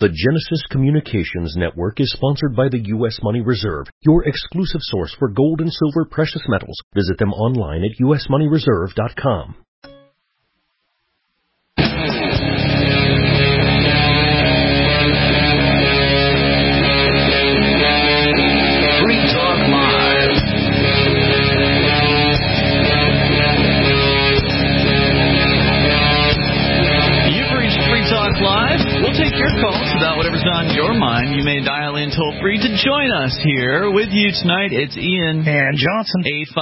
The Genesis Communications Network is sponsored by the U.S. Money Reserve, your exclusive source for gold and silver precious metals. Visit them online at usmoneyreserve.com. About whatever's on your mind, you may dial in toll-free to join us here with you tonight. It's Ian and Johnson.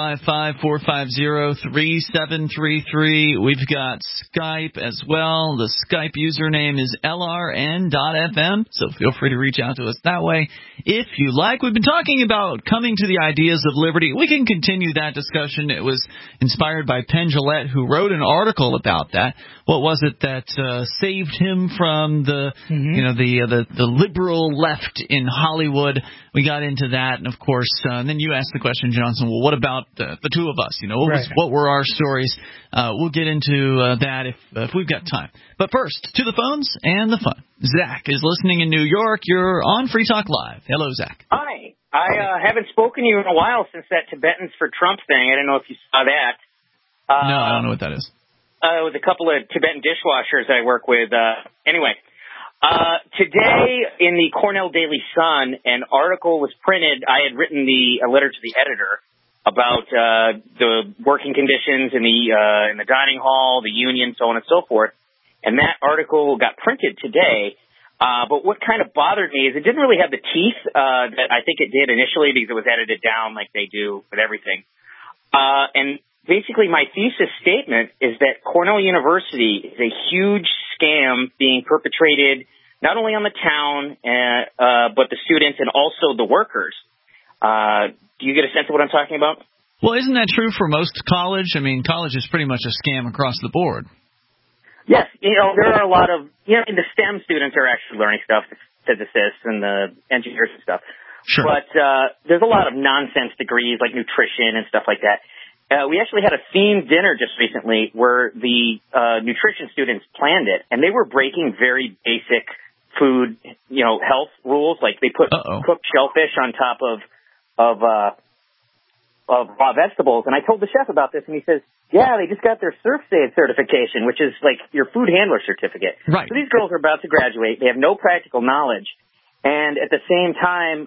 855-450-3733. We've got Skype as well. The Skype username is lrn.fm, so feel free to reach out to us that way if you like. We've been talking about coming to the ideas of liberty. We can continue that discussion. It was inspired by Penn Jillette, who wrote an article about that. What was it that saved him from the liberal left in Hollywood? We got into that, and of course, then you asked the question, Johnson. Well, what about the two of us? What were our stories? We'll get into that if we've got time. But first, to the phones and the fun. Zach is listening in New York. You're on Free Talk Live. Hello, Zach. Hi. I haven't spoken to you in a while since that Tibetans for Trump thing. I don't know if you saw that. No, I don't know what that is. It was a couple of Tibetan dishwashers I work with. Anyway, today in the Cornell Daily Sun, an article was printed. I had written a letter to the editor about the working conditions in the dining hall, the union, so on and so forth. And that article got printed today. But what kind of bothered me is it didn't really have the teeth that I think it did initially because it was edited down like they do with everything. And basically, my thesis statement is that Cornell University is a huge scam being perpetrated not only on the town, but the students and also the workers. Do you get a sense of what I'm talking about? Well, isn't that true for most college? I mean, college is pretty much a scam across the board. Yes. There are a lot of, the STEM students are actually learning stuff, the physicists and the engineers and stuff. Sure. But there's a lot of nonsense degrees like nutrition and stuff like that. We actually had a themed dinner just recently where the nutrition students planned it, and they were breaking very basic food, health rules. Like they put cooked shellfish on top of raw vegetables. And I told the chef about this, and he says, yeah, they just got their ServSafe certification, which is like your food handler certificate. Right. So these girls are about to graduate. They have no practical knowledge. And at the same time,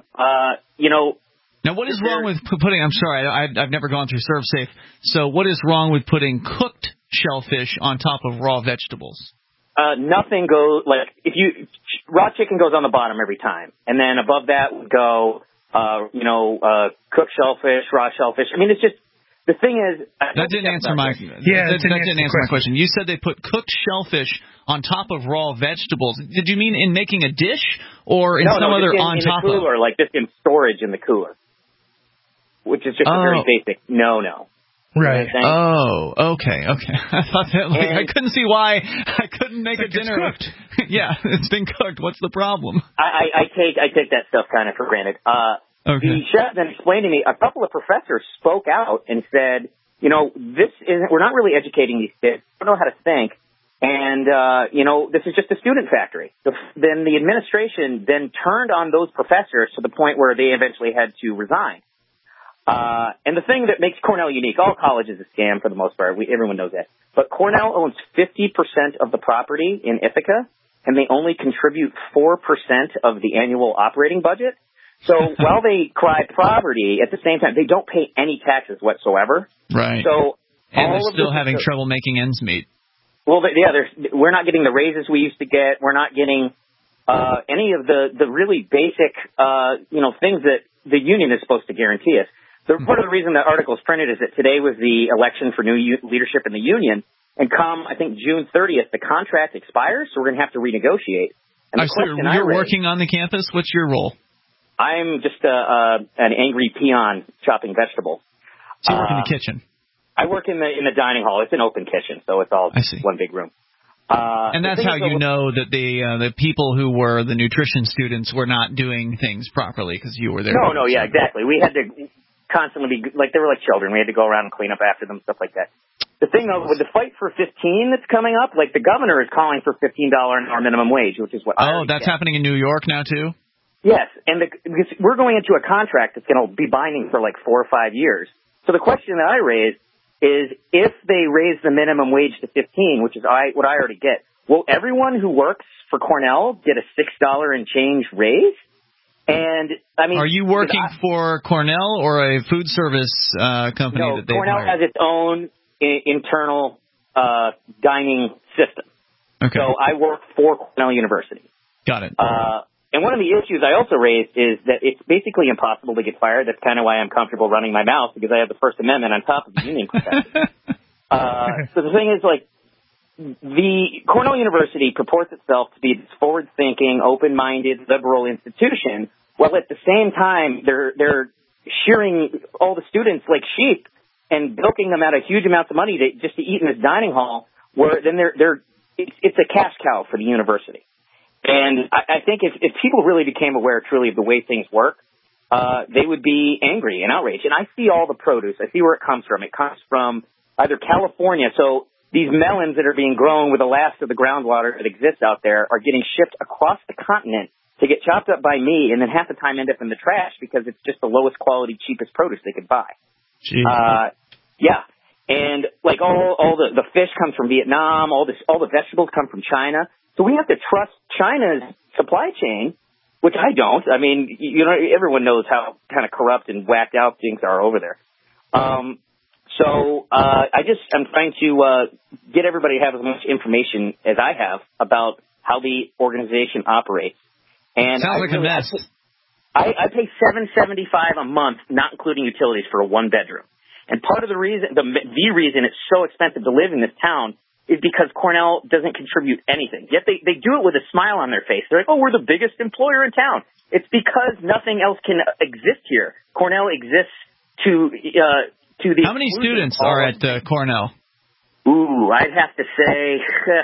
Now, what is wrong with putting, I'm sorry, I've never gone through ServSafe, so what is wrong with putting cooked shellfish on top of raw vegetables? Nothing goes, raw chicken goes on the bottom every time. And then above that would go, cooked shellfish, raw shellfish. I mean, it's just, the thing is... That didn't answer my question. You said they put cooked shellfish on top of raw vegetables. Did you mean in making a dish or in some other on top of? No, in the cooler, like just in storage in the cooler, which is just a very basic no. Right. Oh, okay. I thought that, I couldn't see why I couldn't make a dinner. It's cooked. Yeah, it's been cooked. What's the problem? I take that stuff kind of for granted. Okay. The chef then explained to me, a couple of professors spoke out and said, we're not really educating these kids. They don't know how to think. And, this is just a student factory. Then the administration then turned on those professors to the point where they eventually had to resign. And the thing that makes Cornell unique, all college is a scam for the most part. Everyone knows that. But Cornell owns 50% of the property in Ithaca, and they only contribute 4% of the annual operating budget. So while they cry poverty, at the same time, they don't pay any taxes whatsoever. Right. So and they're still having trouble making ends meet. Well, we're not getting the raises we used to get. We're not getting any of the really basic, things that the union is supposed to guarantee us. Part of the reason that article is printed is that today was the election for new leadership in the union, and come, I think, June 30th, the contract expires, so we're going to have to renegotiate. And you're working on the campus? What's your role? I'm just an angry peon chopping vegetables. So you work in the kitchen? I work in the dining hall. It's an open kitchen, so it's all one big room. And that's how you know that the people who were the nutrition students were not doing things properly because you were there. No, yeah, exactly. We had to constantly be, like, they were like children. We had to go around and clean up after them, stuff like that. The thing, though, with the fight for 15 that's coming up, like, the governor is calling for $15 an hour minimum wage, which is what that's happening in New York now, too? Yes, and because we're going into a contract that's going to be binding for, like, 4 or 5 years. So the question that I raised is, if they raise the minimum wage to 15, which is what I already get, will everyone who works for Cornell get a $6 and change raise? And I mean, are you working for Cornell or a food service company? No, that they've Cornell hired? has its own internal dining system. Okay. So I work for Cornell University. Got it. And one of the issues I also raised is that it's basically impossible to get fired. That's kind of why I'm comfortable running my mouth, because I have the First Amendment on top of the union protection. So the thing is, like, the Cornell University purports itself to be this forward-thinking, open-minded, liberal institution, while at the same time they're shearing all the students like sheep and bilking them out of huge amounts of money just to eat in this dining hall, where then it's a cash cow for the university. And I think if people really became aware truly of the way things work, they would be angry and outraged. And I see all the produce. I see where it comes from. It comes from either California. So these melons that are being grown with the last of the groundwater that exists out there are getting shipped across the continent to get chopped up by me, and then half the time end up in the trash because it's just the lowest quality, cheapest produce they could buy. Yeah. And like all the fish comes from Vietnam, all the vegetables come from China. So we have to trust China's supply chain, which I don't. I mean, everyone knows how kind of corrupt and whacked out things are over there. So I'm trying to get everybody to have as much information as I have about how the organization operates. And sounds like a mess. I pay $7.75 a month, not including utilities, for a 1-bedroom. And part of the reason it's so expensive to live in this town is because Cornell doesn't contribute anything. Yet they do it with a smile on their face. They're like, oh, we're the biggest employer in town. It's because nothing else can exist here. Cornell exists to the... How many students are at Cornell? Ooh, I'd have to say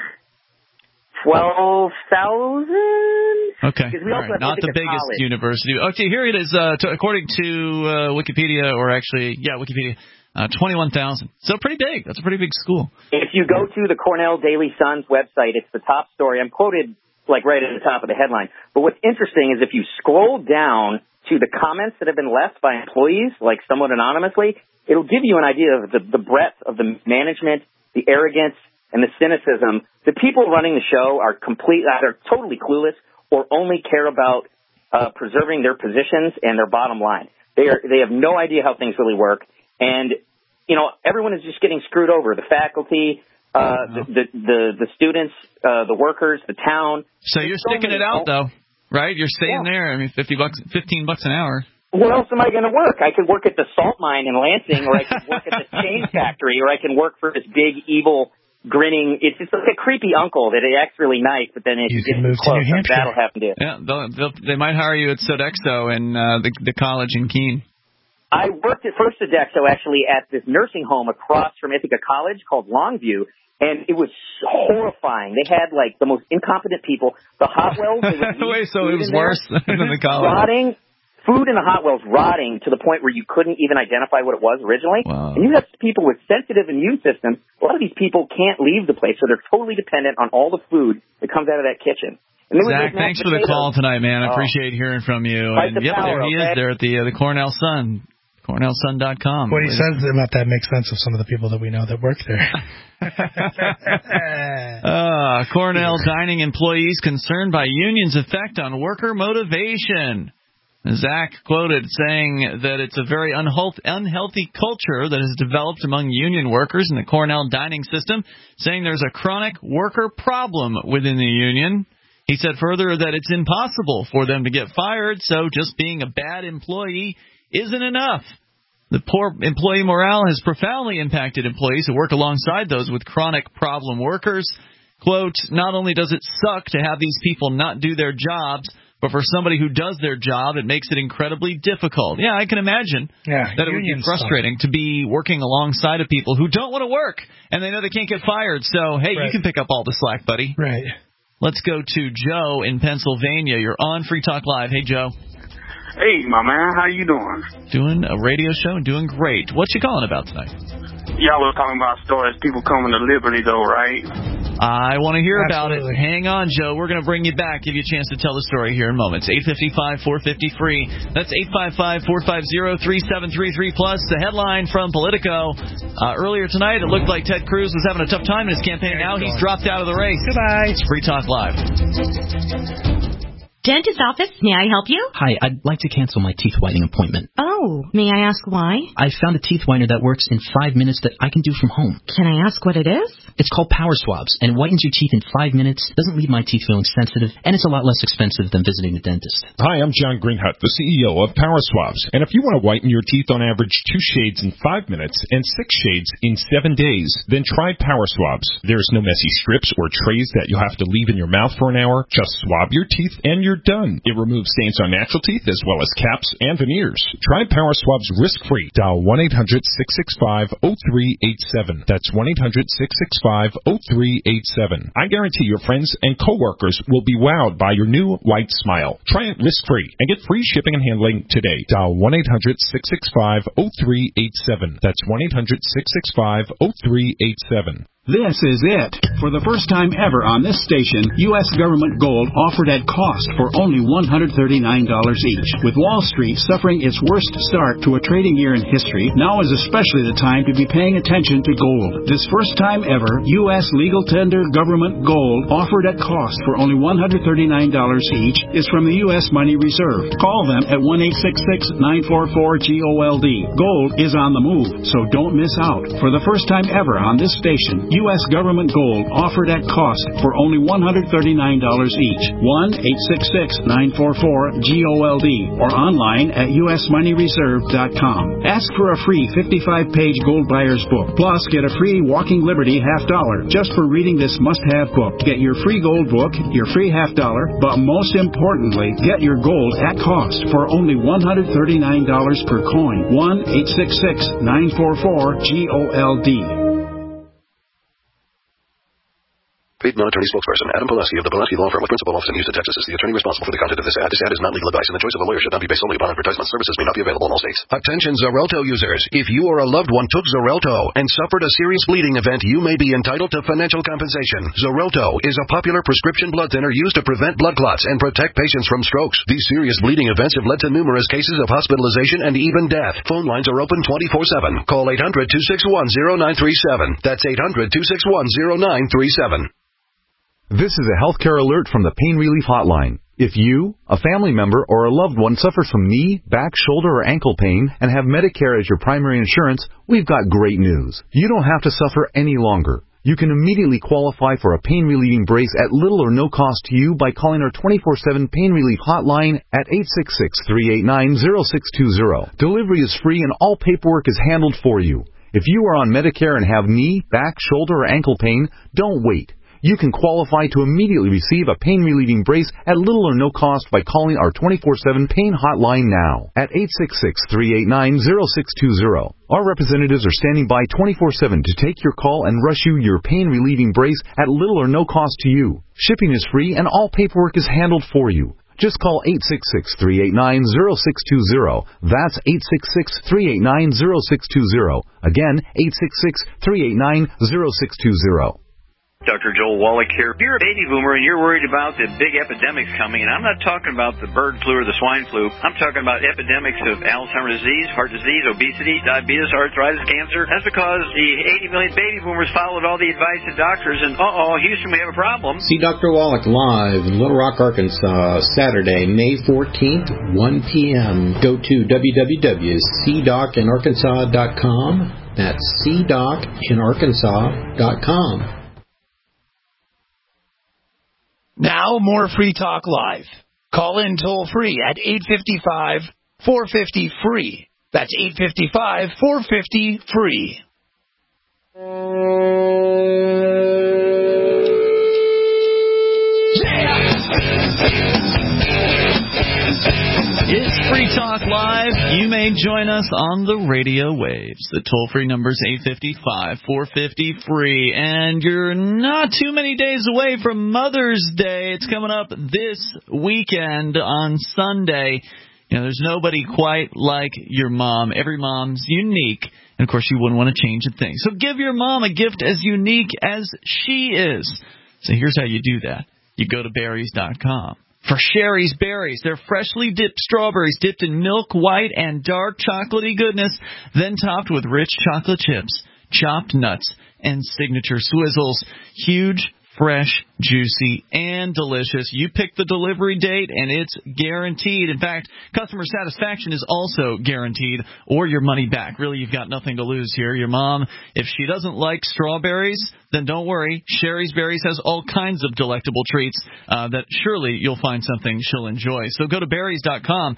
12,000. Okay, all right. Not the biggest college. University. Okay, here it is. According to Wikipedia, or actually, Wikipedia, 21,000. So pretty big. That's a pretty big school. If you go to the Cornell Daily Sun's website, it's the top story. I'm quoted like right at the top of the headline. But what's interesting is if you scroll down to the comments that have been left by employees, like somewhat anonymously, it'll give you an idea of the breadth of the management, the arrogance, and the cynicism. The people running the show are either totally clueless or only care about preserving their positions and their bottom line. They have no idea how things really work. And, everyone is just getting screwed over. The faculty, the students, the workers, the town. So you're sticking it out, though, right? You're staying there. I mean, $15 an hour. What else am I going to work? I could work at the salt mine in Lansing, or I could work at the chain factory, or I can work for this big, evil, grinning. It's just like a creepy uncle that acts really nice, but then it gets close. That'll happen to you. Yeah, they might hire you at Sodexo and the college in Keene. I worked at first Sodexo actually at this nursing home across from Ithaca College called Longview, and it was horrifying. They had like the most incompetent people. The hot wells. Wait, so it was worse than the college. Food in the hot wells rotting to the point where you couldn't even identify what it was originally. Wow. And you have people with sensitive immune systems. A lot of these people can't leave the place, so they're totally dependent on all the food that comes out of that kitchen. Zach, thanks for the call tonight, man. I appreciate hearing from you. And there he is there at the Cornell Sun. CornellSun.com. What he says about that makes sense of some of the people that we know that work there. Cornell dining employees concerned by union's effect on worker motivation. Zach quoted saying that it's a very unhealthy culture that has developed among union workers in the Cornell dining system, saying there's a chronic worker problem within the union. He said further that it's impossible for them to get fired, so just being a bad employee isn't enough. The poor employee morale has profoundly impacted employees who work alongside those with chronic problem workers. Quote, not only does it suck to have these people not do their jobs, but for somebody who does their job, it makes it incredibly difficult. Yeah, I can imagine that it would be frustrating to be working alongside of people who don't want to work, and they know they can't get fired. So, hey, you can pick up all the slack, buddy. Right. Let's go to Joe in Pennsylvania. You're on Free Talk Live. Hey, Joe. Hey, my man, how you doing? Doing a radio show and doing great. What you calling about tonight? Y'all were talking about stories, people coming to Liberty, though, right? I want to hear Absolutely. about it. Hang on, Joe. We're going to bring you back, give you a chance to tell the story here in moments. 855-450-FREE. That's 855-450-3733. Plus, the headline from Politico. Earlier tonight, it looked like Ted Cruz was having a tough time in his campaign. Now he's dropped out of the race. Goodbye. It's Free Talk Live. Dentist office, may I help you? Hi, I'd like to cancel my teeth whitening appointment. Oh, may I ask why? I found a teeth whitener that works in 5 minutes that I can do from home. Can I ask what it is? It's called Power Swabs, and it whitens your teeth in 5 minutes, doesn't leave my teeth feeling sensitive, and it's a lot less expensive than visiting a dentist. Hi, I'm John Greenhut, the CEO of Power Swabs, and if you want to whiten your teeth on average 2 shades in 5 minutes and 6 shades in 7 days, then try Power Swabs. There's no messy strips or trays that you'll have to leave in your mouth for an hour. Just swab your teeth and you're done. It removes stains on natural teeth as well as caps and veneers. Try Power Swabs risk-free. Dial 1-800-665-0387. That's 1-800-665-0387. I guarantee your friends and coworkers will be wowed by your new white smile. Try it risk-free and get free shipping and handling today. Dial 1-800-665-0387. That's 1-800-665-0387. This is it. For the first time ever on this station, U.S. government gold offered at cost for only $139 each. With Wall Street suffering its worst start to a trading year in history, now is especially the time to be paying attention to gold. This first time ever, U.S. legal tender government gold offered at cost for only $139 each is from the U.S. Money Reserve. Call them at 1-866-944-GOLD. Gold is on the move, so don't miss out. For the first time ever on this station, U.S. government gold offered at cost for only $139 each. 1-866-944-GOLD or online at usmoneyreserve.com. Ask for a free 55-page gold buyer's book. Plus, get a free Walking Liberty $50 just for reading this must-have book. Get your free gold book, your free $50, but most importantly, get your gold at cost for only $139 per coin. 1-866-944-GOLD. Paid non-attorney spokesperson Adam Pulaski of the Pulaski Law Firm with principal office in Houston, Texas is the attorney responsible for the content of this ad. This ad is not legal advice, and the choice of a lawyer should not be based solely upon advertisement. Services may not be available in all states. Attention Xarelto users. If you or a loved one took Xarelto and suffered a serious bleeding event, you may be entitled to financial compensation. Xarelto is a popular prescription blood thinner used to prevent blood clots and protect patients from strokes. These serious bleeding events have led to numerous cases of hospitalization and even death. Phone lines are open 24/7. Call 800-261-0937. That's 800-261-0937. This is a healthcare alert from the Pain Relief Hotline. If you, a family member, or a loved one suffers from knee, back, shoulder, or ankle pain and have Medicare as your primary insurance, we've got great news. You don't have to suffer any longer. You can immediately qualify for a pain-relieving brace at little or no cost to you by calling our 24/7 Pain Relief Hotline at 866-389-0620. Delivery is free and all paperwork is handled for you. If you are on Medicare and have knee, back, shoulder, or ankle pain, don't wait. You can qualify to immediately receive a pain-relieving brace at little or no cost by calling our 24/7 Pain Hotline now at 866-389-0620. Our representatives are standing by 24/7 to take your call and rush you your pain-relieving brace at little or no cost to you. Shipping is free and all paperwork is handled for you. Just call 866-389-0620. That's 866-389-0620. Again, 866-389-0620. Dr. Joel Wallach here. If you're a baby boomer and you're worried about the big epidemics coming, and I'm not talking about the bird flu or the swine flu, I'm talking about epidemics of Alzheimer's disease, heart disease, obesity, diabetes, arthritis, cancer. That's because the 80 million baby boomers followed all the advice of doctors, and Houston, we have a problem. See Dr. Wallach live in Little Rock, Arkansas, Saturday, May 14th, 1 p.m. Go to www.cdocinarkansas.com. That's cdocinarkansas.com. Now, more Free Talk Live. Call in toll-free at 855-450-FREE. That's 855-450-FREE. It's Free Talk Live. You may join us on the radio waves. The toll-free number is 855-450-FREE. And you're not too many days away from Mother's Day. It's coming up this weekend on Sunday. You know, there's nobody quite like your mom. Every mom's unique. And, of course, you wouldn't want to change a thing. So give your mom a gift as unique as she is. So here's how you do that. You go to berries.com. For Sherry's Berries, they're freshly dipped strawberries dipped in milk, white, and dark chocolatey goodness, then topped with rich chocolate chips, chopped nuts, and signature swizzles. Huge, fresh, juicy, and delicious. You pick the delivery date, and it's guaranteed. In fact, customer satisfaction is also guaranteed, or your money back. Really, you've got nothing to lose here. Your mom, if she doesn't like strawberries, then don't worry. Sherry's Berries has all kinds of delectable treats that surely you'll find something she'll enjoy. So go to berries.com,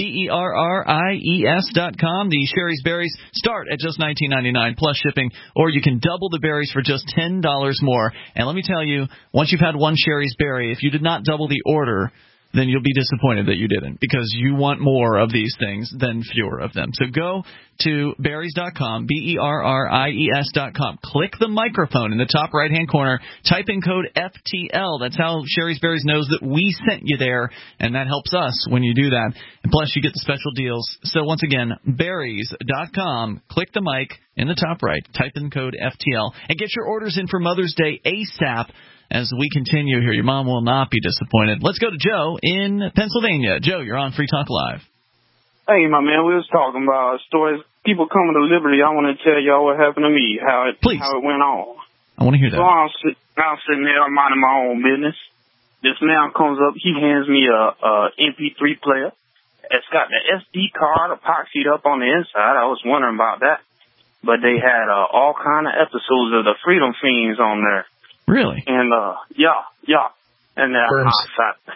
berries.com. The Sherry's Berries start at just $19.99 plus shipping, or you can double the berries for just $10 more. And let me tell you, once you've had one Sherry's Berry, if you did not double the order, then you'll be disappointed that you didn't, because you want more of these things than fewer of them. So go to berries.com, berries.com. Click the microphone in the top right-hand corner. Type in code FTL. That's how Sherry's Berries knows that we sent you there, and that helps us when you do that. And plus, you get the special deals. So once again, berries.com. Click the mic in the top right. Type in code FTL. And get your orders in for Mother's Day ASAP. As we continue here, your mom will not be disappointed. Let's go to Joe in Pennsylvania. Joe, you're on Free Talk Live. Hey, my man, we was talking about stories. People coming to Liberty. I want to tell y'all what happened to me, how it went on. I want to hear that. So I'm sitting there minding my own business. This man comes up. He hands me a MP3 player. It's got the SD card epoxied up on the inside. I was wondering about that. But they had all kind of episodes of the Freedom Fiends on there. Really? And, yeah. And worms.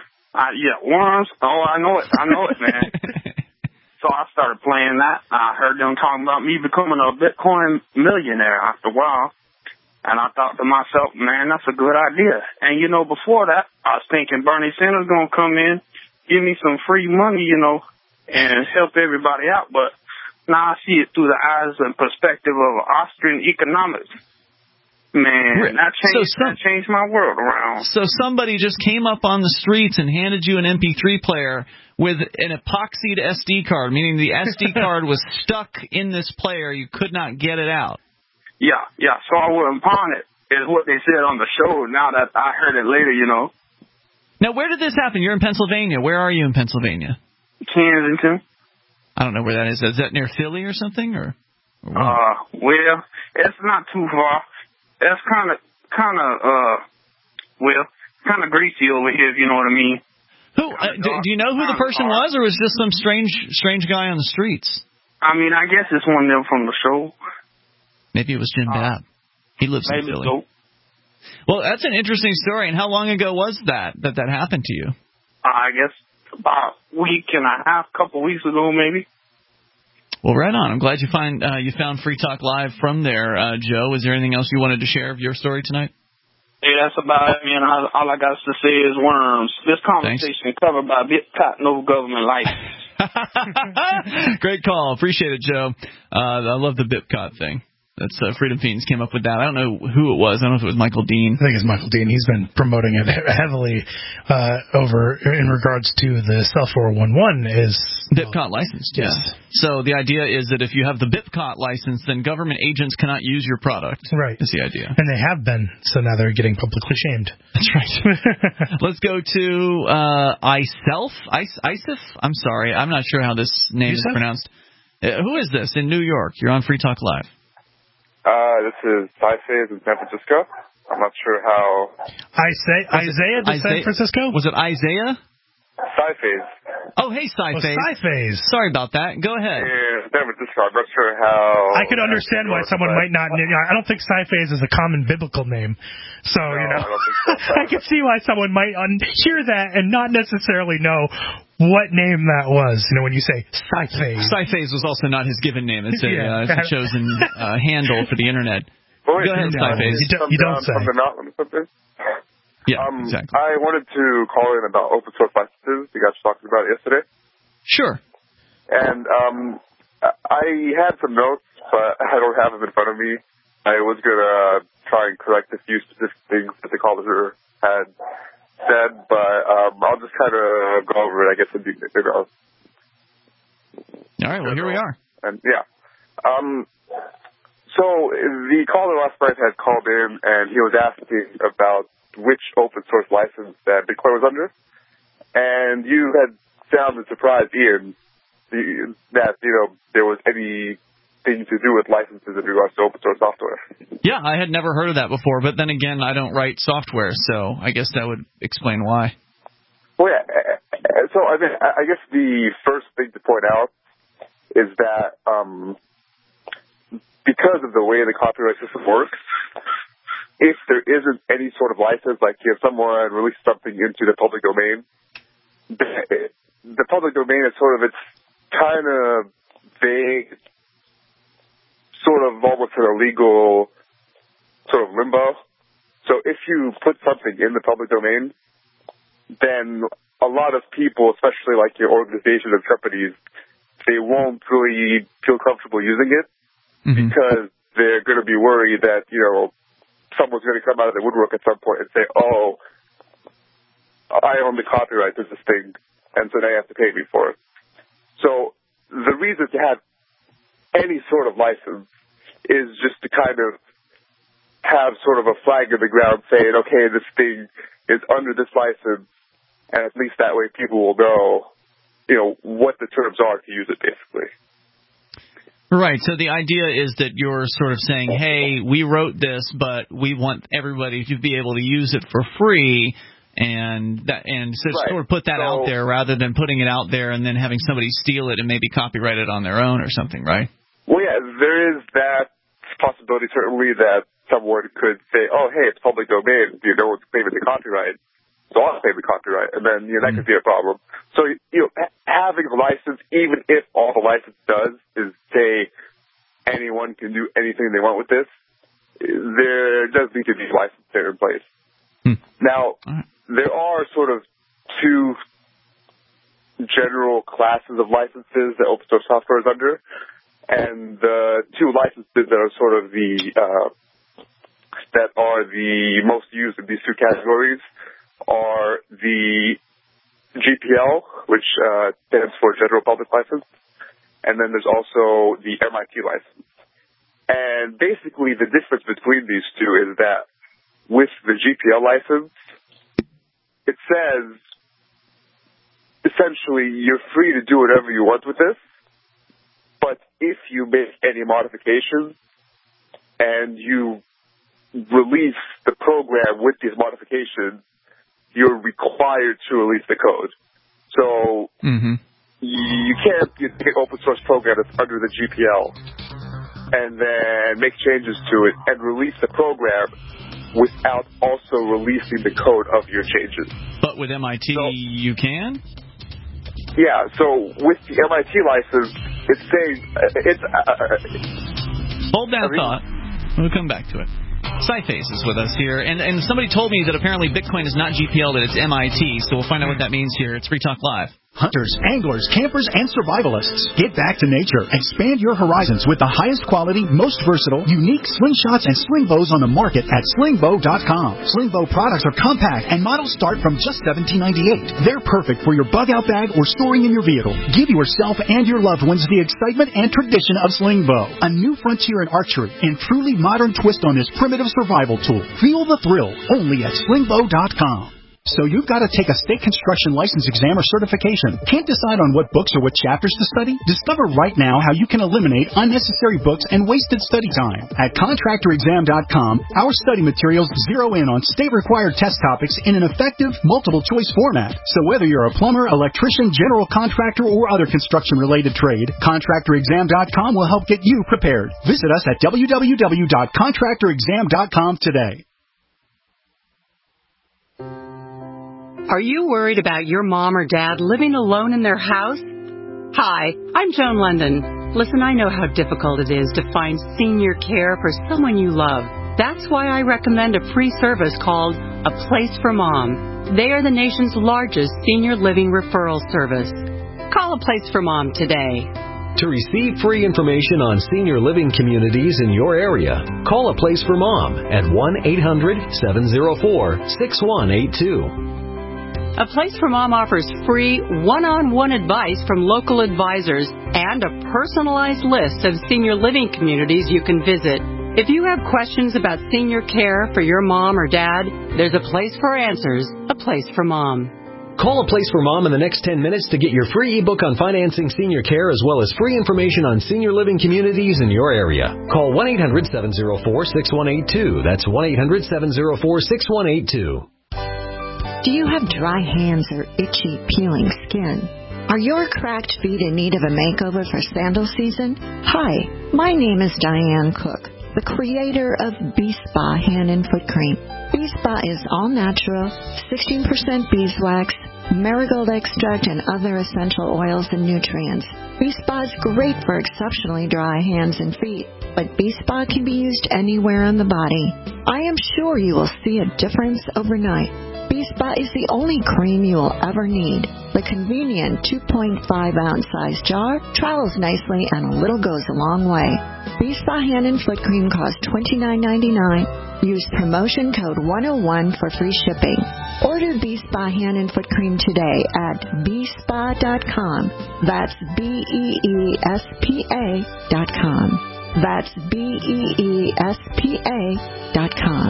Worms. Oh, I know it, man. So I started playing that. I heard them talking about me becoming a Bitcoin millionaire after a while. And I thought to myself, man, that's a good idea. And, before that, I was thinking Bernie Sanders going to come in, give me some free money, and help everybody out. But now I see it through the eyes and perspective of Austrian economics. Man, that changed my world around. So somebody just came up on the streets and handed you an MP3 player with an epoxied SD card, meaning the SD card was stuck in this player. You could not get it out. Yeah. So I wouldn't pawn it, is what they said on the show. Now that I heard it later, Now, where did this happen? You're in Pennsylvania. Where are you in Pennsylvania? Kensington. I don't know where that is. Is that near Philly or something? Or well, it's not too far. That's kind of greasy over here, if you know what I mean. Who? Do you know who the person was, or was just some strange guy on the streets? I mean, I guess it's one of them from the show. Maybe it was Jim Babb. He lives in Philly. So. Well, that's an interesting story. And how long ago was that happened to you? I guess about a week and a half, couple weeks ago, maybe. Well, right on. I'm glad you found Free Talk Live from there, Joe. Is there anything else you wanted to share of your story tonight? Hey, that's about it, man. All I got to say is worms. This conversation covered by BitCot, no government license. Great call. Appreciate it, Joe. I love the BitCot thing. That's Freedom Fiends came up with that. I don't know who it was. I don't know if it was Michael Dean. I think it's Michael Dean. He's been promoting it heavily over in regards to the Cell 411 is BitCot licensed. Yes. Yeah. So the idea is that if you have the BitCot license, then government agents cannot use your product. Right. Is the idea. And they have been, so now they're getting publicly shamed. That's right. Let's go to ISIF. I'm sorry. I'm not sure how this name is pronounced. Who is this in New York? You're on Free Talk Live. This is Sci-Phase in San Francisco. I'm not sure how... Isaiah to San Francisco? Was it Isaiah? Sci-Phase. Oh, hey, Sci-Phase. Sci-Phase. Sorry about that. Go ahead. Yeah, San Francisco. I'm not sure how... I could understand why someone might not... I don't think Sci-Phase is a common biblical name. So, no, I don't think so. I can see why someone might hear that and not necessarily know what name that was. When you say Sci-Phase. Sci-Phase was also not his given name. It's a chosen handle for the Internet. Go ahead, Sci-Phase. You don't say. From the mountain or something? Yeah, exactly. I wanted to call in about open source licenses. You guys talked about it yesterday. Sure. And I had some notes, but I don't have them in front of me. I was going to try and correct a few specific things that the caller had said, but I'll just kind of go over it, I guess, in detail. All right, well, here we are. And yeah. So the caller last night had called in, and he was asking about which open source license that Bitcoin was under. And you had sounded surprised, Ian, that, there was anything to do with licenses in regards to open source software. Yeah, I had never heard of that before, but then again, I don't write software, so I guess that would explain why. Well, yeah. So, I guess the first thing to point out is that because of the way the copyright system works, if there isn't any sort of license, like if someone releases something into the public domain, the public domain is it's kind of vague, sort of almost in a legal sort of limbo. So if you put something in the public domain, then a lot of people, especially like your organizations and companies, they won't really feel comfortable using it because they're going to be worried that, someone's going to come out of the woodwork at some point and say, oh, I own the copyright to this thing, and so they have to pay me for it. So the reason to have any sort of license is just to kind of have sort of a flag in the ground saying, okay, this thing is under this license, and at least that way people will know, what the terms are to use it, basically. Right, so the idea is that you're sort of saying, hey, we wrote this, but we want everybody to be able to use it for free, and so right. Sort of put that out there rather than putting it out there and then having somebody steal it and maybe copyright it on their own or something, right? Well, yeah, there is that possibility, certainly, that someone could say, oh, hey, it's public domain, no one's claiming the copyright, so I'll claim the copyright, and then that could be a problem. So, having a license, even if all the license does is say anyone can do anything they want with this, there does need to be a license there in place. Now, there are sort of two general classes of licenses that open source software is under, and the two licenses that are sort of that are the most used in these two categories are the GPL, which stands for General Public License, and then there's also the MIT license. And basically the difference between these two is that with the GPL license, it says essentially you're free to do whatever you want with this, but if you make any modifications and you release the program with these modifications, you're required to release the code. So you can't take an open source program that's under the GPL and then make changes to it and release the program without also releasing the code of your changes. But with MIT, you can? Yeah, so with the MIT license, it's saying... Hold that thought. We'll come back to it. Cyface is with us here, and somebody told me that apparently Bitcoin is not GPL, that it's MIT, so we'll find out what that means here. It's Free Talk Live. Hunters, anglers, campers, and survivalists. Get back to nature. Expand your horizons with the highest quality, most versatile, unique slingshots and sling bows on the market at slingbow.com. Sling bow products are compact and models start from just $17.98. They're perfect for your bug out bag or storing in your vehicle. Give yourself and your loved ones the excitement and tradition of sling bow, a new frontier in archery and truly modern twist on this primitive survival tool. Feel the thrill only at slingbow.com. So you've got to take a state construction license exam or certification. Can't decide on what books or what chapters to study? Discover right now how you can eliminate unnecessary books and wasted study time. At contractorexam.com, our study materials zero in on state-required test topics in an effective, multiple-choice format. So whether you're a plumber, electrician, general contractor, or other construction-related trade, contractorexam.com will help get you prepared. Visit us at www.contractorexam.com today. Are you worried about your mom or dad living alone in their house? Hi, I'm Joan London. Listen, I know how difficult it is to find senior care for someone you love. That's why I recommend a free service called A Place for Mom. They are the nation's largest senior living referral service. Call A Place for Mom today. To receive free information on senior living communities in your area, call A Place for Mom at 1-800-704-6182. A Place for Mom offers free one-on-one advice from local advisors and a personalized list of senior living communities you can visit. If you have questions about senior care for your mom or dad, there's a place for answers, A Place for Mom. Call A Place for Mom in the next 10 minutes to get your free ebook on financing senior care as well as free information on senior living communities in your area. Call 1-800-704-6182. That's 1-800-704-6182. Do you have dry hands or itchy, peeling skin? Are your cracked feet in need of a makeover for sandal season? Hi, my name is Diane Cook, the creator of B-Spa Hand and Foot Cream. B-Spa is all natural, 16% beeswax, marigold extract, and other essential oils and nutrients. B-Spa is great for exceptionally dry hands and feet, but B-Spa can be used anywhere on the body. I am sure you will see a difference overnight. B-Spa is the only cream you will ever need. The convenient 2.5-ounce size jar travels nicely and a little goes a long way. B-Spa Hand and Foot Cream costs $29.99. Use promotion code 101 for free shipping. Order B-Spa Hand and Foot Cream today at bspa.com. That's BEESPA.com. That's BEESPA.com.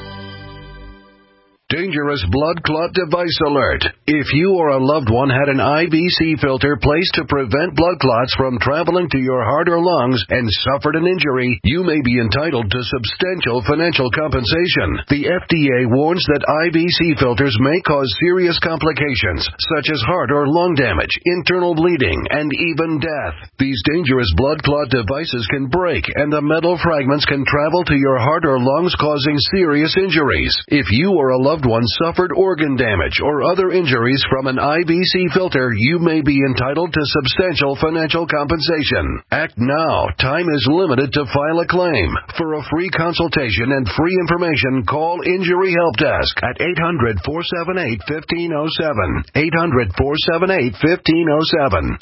Dangerous blood clot device alert. If you or a loved one had an IVC filter placed to prevent blood clots from traveling to your heart or lungs and suffered an injury, you may be entitled to substantial financial compensation. The FDA warns that IVC filters may cause serious complications, such as heart or lung damage, internal bleeding, and even death. These dangerous blood clot devices can break, and the metal fragments can travel to your heart or lungs, causing serious injuries. If you or a loved one suffered organ damage or other injuries from an IVC filter, you may be entitled to substantial financial compensation. Act now. Time is limited to file a claim. For a free consultation and free information, call Injury Help Desk at 800-478-1507. 800-478-1507.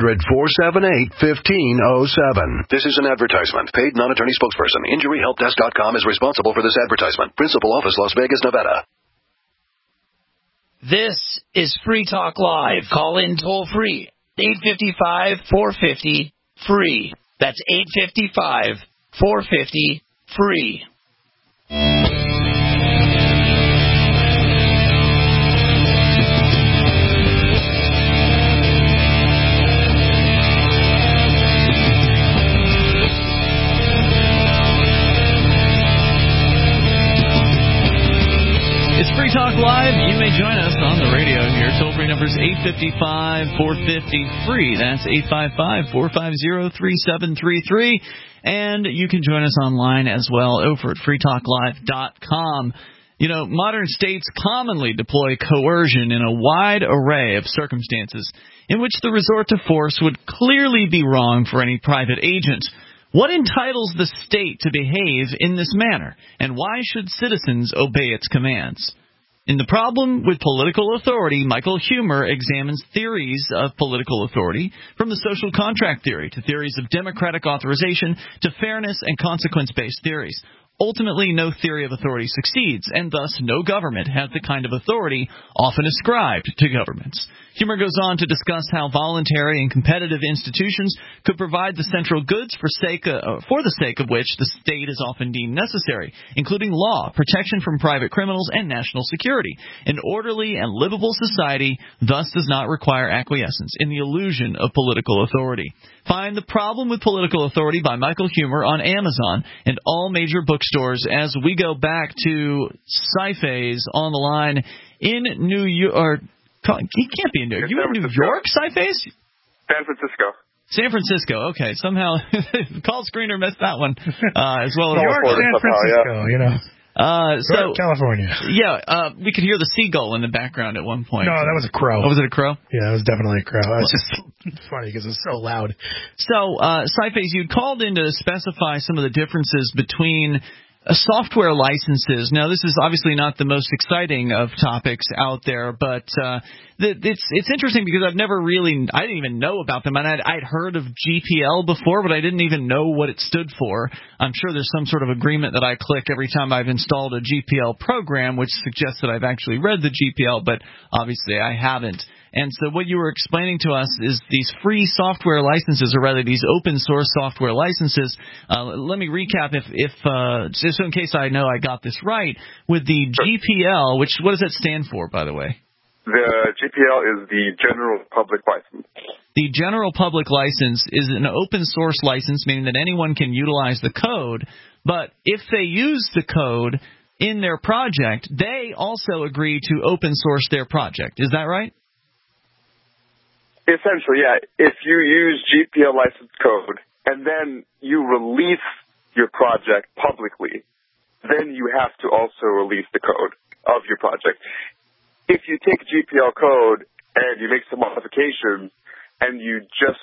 800-478-1507. This is an advertisement. Paid non-attorney spokesperson. InjuryHelpDesk.com is responsible for this advertisement. Principal office, Las Vegas, Nevada. This is Free Talk Live. Call in toll free. 855-450-FREE. That's 855-450-FREE. It's Free Talk Live. You may join us on the radio here. Toll-free number is 855-450-FREE. That's 855-450-3733. And you can join us online as well over at freetalklive.com. You know, modern states commonly deploy coercion in a wide array of circumstances in which the resort to force would clearly be wrong for any private agent. What entitles the state to behave in this manner, and why should citizens obey its commands? In The Problem with Political Authority, Michael Huemer examines theories of political authority, from the social contract theory to theories of democratic authorization to fairness and consequence-based theories. Ultimately, no theory of authority succeeds, and thus no government has the kind of authority often ascribed to governments. Huemer goes on to discuss how voluntary and competitive institutions could provide the central goods for the sake of which the state is often deemed necessary, including law, protection from private criminals, and national security. An orderly and livable society thus does not require acquiescence in the illusion of political authority. Find The Problem with Political Authority by Michael Huemer on Amazon and all major bookstores as we go back to Sci-Phase on the line in New York. He can't be in New York. You in New York, Sci-Phase? San Francisco. San Francisco. Okay, somehow the call screener missed that one as well as New York, San Francisco, you know. So California. Yeah, we could hear the seagull in the background at one point. No, that was a crow. Oh, was it a crow? Yeah, it was definitely a crow. It's just funny because it's so loud. So, Sci-Phase, you'd called in to specify some of the differences between software licenses. Now, this is obviously not the most exciting of topics out there, but it's interesting because I didn't even know about them. And I'd heard of GPL before, but I didn't even know what it stood for. I'm sure there's some sort of agreement that I click every time I've installed a GPL program, which suggests that I've actually read the GPL, but obviously I haven't. And so what you were explaining to us is these free software licenses, or rather these open source software licenses. Let me recap just in case I know I got this right. With the GPL, what does that stand for, by the way? The GPL is the General Public License. The General Public License is an open source license, meaning that anyone can utilize the code, but if they use the code in their project, they also agree to open source their project. Is that right? Essentially, yeah. If you use GPL license code and then you release your project publicly, then you have to also release the code of your project. If you take GPL code and you make some modifications and you just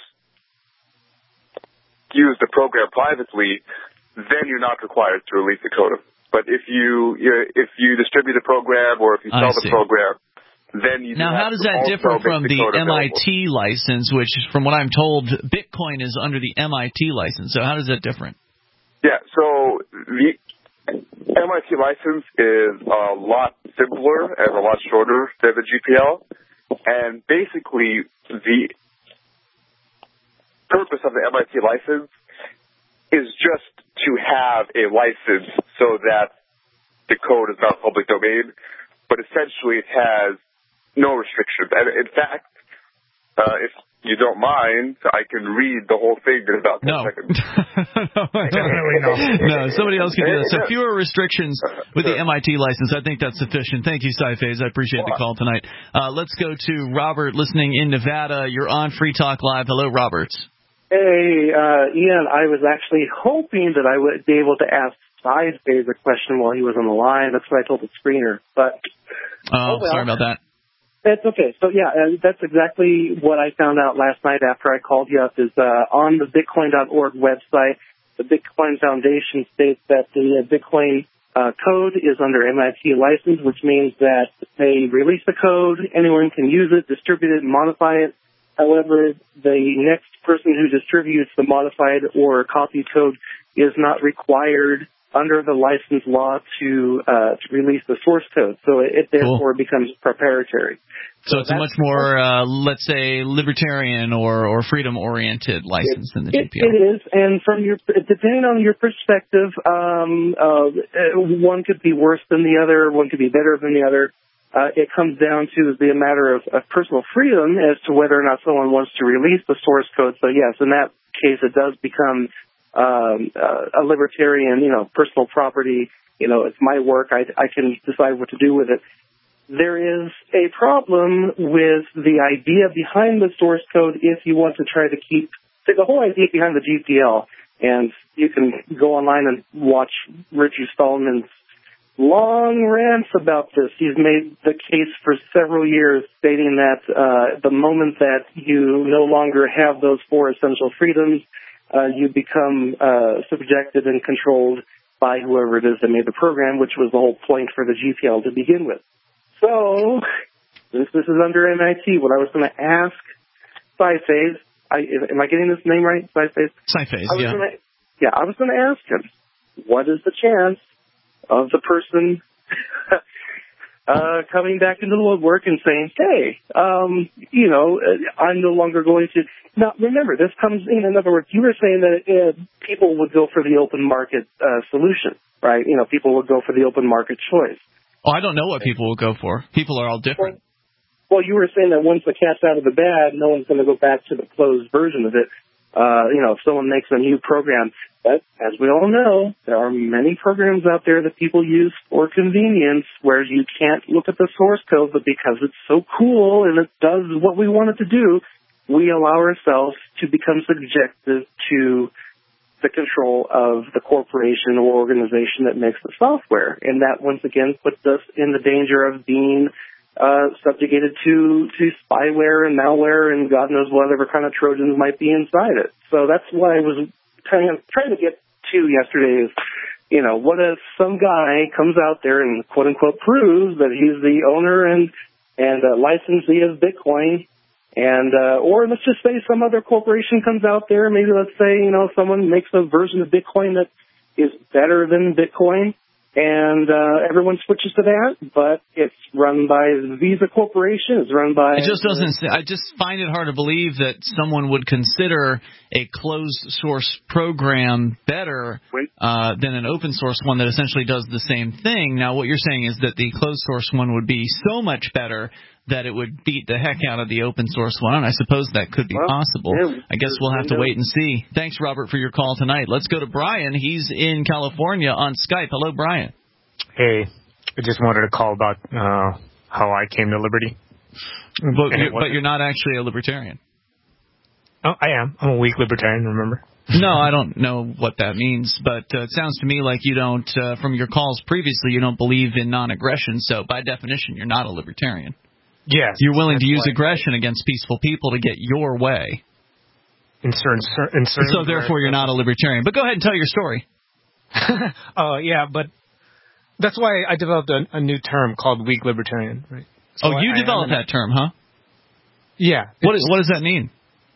use the program privately, then you're not required to release the code. But if you distribute the program or if you sell the program, then you now, how does that differ from the MIT license, which, from what I'm told, Bitcoin is under the MIT license? So how does that different? Yeah, so the MIT license is a lot simpler and a lot shorter than the GPL. And basically, the purpose of the MIT license is just to have a license so that the code is not public domain. But essentially, it has no restrictions. And in fact, if you don't mind, I can read the whole thing in about 10 seconds. No, somebody else can do that. So fewer restrictions with the MIT license. I think that's sufficient. Thank you, Cyphase. I appreciate the call tonight. Let's go to Robert, listening in Nevada. You're on Free Talk Live. Hello, Robert. Hey, Ian, I was actually hoping that I would be able to ask Cyphase a question while he was on the line. That's what I told the screener. But sorry about that. That's okay. So, yeah, that's exactly what I found out last night after I called you up is on the Bitcoin.org website, the Bitcoin Foundation states that the Bitcoin code is under MIT license, which means that they release the code, anyone can use it, distribute it, modify it. However, the next person who distributes the modified or copied code is not required under the license law to release the source code. So it therefore becomes proprietary. So it's a much more, let's say, libertarian or freedom-oriented license than the GPL. It is, and depending on your perspective, one could be worse than the other, one could be better than the other. It comes down to the matter of personal freedom as to whether or not someone wants to release the source code. So yes, in that case, it does become a libertarian, personal property. It's my work. I can decide what to do with it. There is a problem with the idea behind the source code if you want to try to keep the whole idea behind the GPL. And you can go online and watch Richard Stallman's long rants about this. He's made the case for several years, stating that the moment that you no longer have those four essential freedoms, you become subjected and controlled by whoever it is that made the program, which was the whole point for the GPL to begin with. So, since this is under MIT, what I was going to ask Cyphase, am I getting this name right, Cyphase? Cyphase, yeah. I was going to ask him, what is the chance of the person coming back into the woodwork and saying, hey, I'm no longer going to... Now, remember, this comes in other words, you were saying that people would go for the open market solution, right? People would go for the open market choice. Oh, I don't know what people will go for. People are all different. Well, you were saying that once the cat's out of the bag, no one's going to go back to the closed version of it. If someone makes a new program, but as we all know, there are many programs out there that people use for convenience where you can't look at the source code, but because it's so cool and it does what we want it to do, we allow ourselves to become subjected to the control of the corporation or organization that makes the software. And that, once again, puts us in the danger of being subjugated to spyware and malware and God knows whatever kind of Trojans might be inside it. So that's what I was trying to get to yesterday is what if some guy comes out there and quote unquote proves that he's the owner and licensee of Bitcoin, and or let's just say some other corporation comes out there, maybe let's say someone makes a version of Bitcoin that is better than Bitcoin, and everyone switches to that, but it's run by the Visa Corporation. It's run by... It just doesn't... I just find it hard to believe that someone would consider a closed-source program better than an open-source one that essentially does the same thing. Now, what you're saying is that the closed-source one would be so much better that it would beat the heck out of the open-source one, and I suppose that could be possible. Yeah, I guess we'll have to wait and see. Thanks, Robert, for your call tonight. Let's go to Brian. He's in California on Skype. Hello, Brian. Hey, I just wanted to call about how I came to liberty. But you're not actually a libertarian. Oh, I am. I'm a weak libertarian, remember? No, I don't know what that means, but it sounds to me like you don't, from your calls previously, you don't believe in non-aggression, so by definition, you're not a libertarian. Yes. You're willing to use aggression against peaceful people to get your way. In certain so therefore, you're not a libertarian. But go ahead and tell your story. Oh, yeah, but that's why I developed a new term called weak libertarian. Right? So you developed that term, huh? Yeah. What does that mean?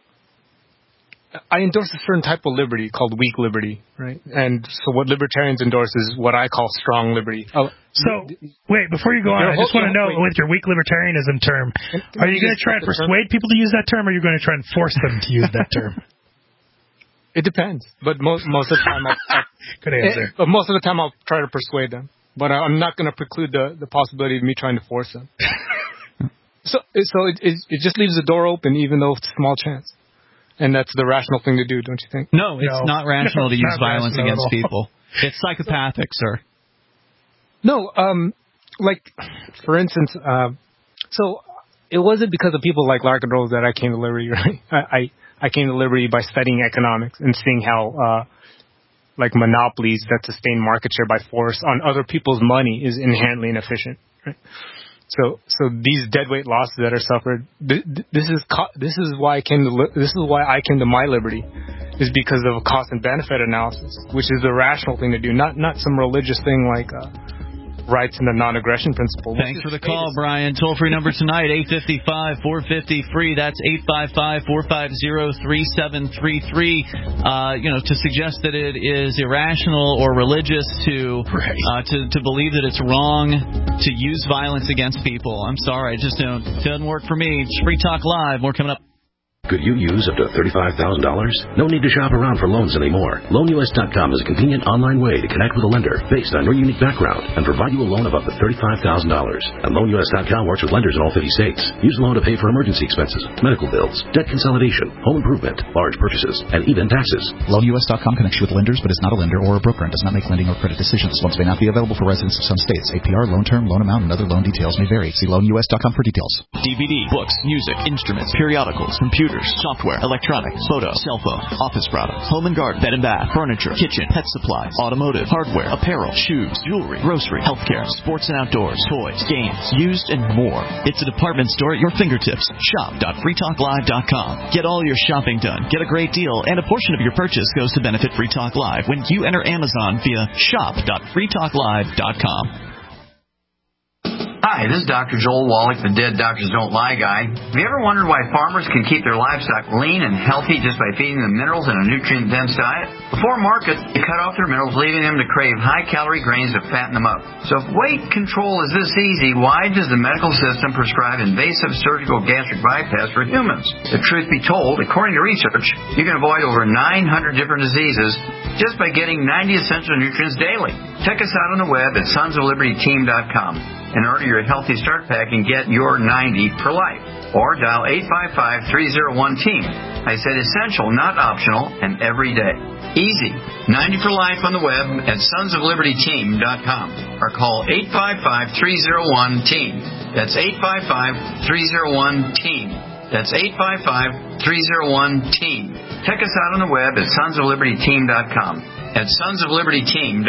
I endorse a certain type of liberty called weak liberty, right? And so what libertarians endorse is what I call strong liberty. So, wait, before you go on, I just want to know, with your weak libertarianism term, are you going to try and persuade people to use that term, or are you going to try and force them to use that term? It depends, but most of the time, good answer. But most of the time, I'll try to persuade them. But I'm not going to preclude the possibility of me trying to force them. So it just leaves the door open, even though it's a small chance. And that's the rational thing to do, don't you think? No, it's not rational to use violence against people. It's psychopathic, sir. No, like, for instance, so it wasn't because of people like Larkin Rose that I came to liberty, right? I came to liberty by studying economics and seeing how, like, monopolies that sustain market share by force on other people's money is inherently inefficient, right? So these deadweight losses that are suffered, this is why I came to my liberty, is because of a cost and benefit analysis, which is the rational thing to do, not some religious thing like rights and the non-aggression principle. Thanks for the call, Brian. Toll-free number tonight, 855-450-FREE. That's 855-450-3733. To suggest that it is irrational or religious to believe that it's wrong to use violence against people. I'm sorry, it just doesn't work for me. It's Free Talk Live. More coming up. Could you use up to $35,000? No need to shop around for loans anymore. LoanUS.com is a convenient online way to connect with a lender based on your unique background and provide you a loan of up to $35,000. And LoanUS.com works with lenders in all 50 states. Use the loan to pay for emergency expenses, medical bills, debt consolidation, home improvement, large purchases, and even taxes. LoanUS.com connects you with lenders but is not a lender or a broker and does not make lending or credit decisions. Loans may not be available for residents of some states. APR, loan term, loan amount, and other loan details may vary. See LoanUS.com for details. DVD, books, music, instruments, periodicals, computers, software, electronics, photo, cell phone, office products, home and garden, bed and bath, furniture, kitchen, pet supplies, automotive, hardware, apparel, shoes, jewelry, grocery, healthcare, sports and outdoors, toys, games, used, and more. It's a department store at your fingertips. Shop.freetalklive.com. Get all your shopping done, get a great deal, and a portion of your purchase goes to benefit Free Talk Live when you enter Amazon via shop.freetalklive.com. Hi, this is Dr. Joel Wallach, the Dead Doctors Don't Lie guy. Have you ever wondered why farmers can keep their livestock lean and healthy just by feeding them minerals in a nutrient-dense diet? Before market, they cut off their minerals, leaving them to crave high-calorie grains to fatten them up. So if weight control is this easy, why does the medical system prescribe invasive surgical gastric bypass for humans? The truth be told, according to research, you can avoid over 900 different diseases just by getting 90 essential nutrients daily. Check us out on the web at sonsoflibertyteam.com and order your Healthy Start Pack and get your 90 for life. Or dial 855-301-TEAM. I said essential, not optional, and every day. Easy. 90 for life on the web at sonsoflibertyteam.com. Or call 855-301-TEAM. That's 855-301-TEAM. That's 855-301-TEAM. Check us out on the web at sonsoflibertyteam.com. At